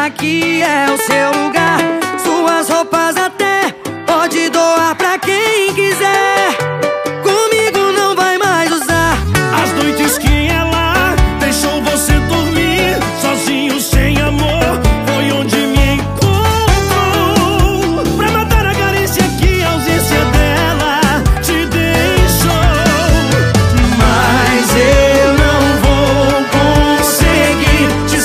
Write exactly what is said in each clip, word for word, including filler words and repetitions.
aqui é o seu lugar. Suas roupas até pode doar pra quem quiser. Comigo não vai mais usar. As noites que ela deixou você dormir sozinho, sem amor, foi onde me encontrou. Pra matar a carência que a ausência dela te deixou. Mas eu não vou conseguir te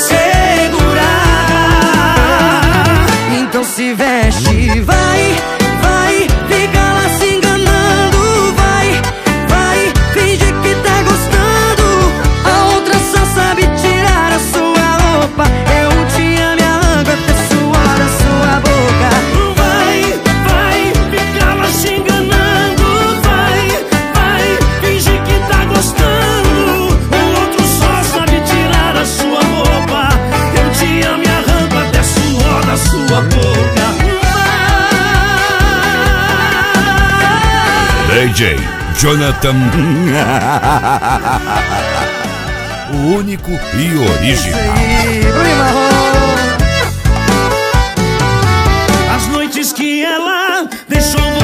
segurar. Então se veste, vai, vai, fica lá se enganando. Vai, vai, finge que tá gostando. A outra só sabe tirar a sua roupa. Eu te amo e arranco até suor da sua boca. Vai, vai, fica lá se enganando. Vai, vai, finge que tá gostando. O outro só sabe tirar a sua roupa. Eu te amo e arranco até suor da sua boca. D J Jonathan, o único e original. As noites que ela deixou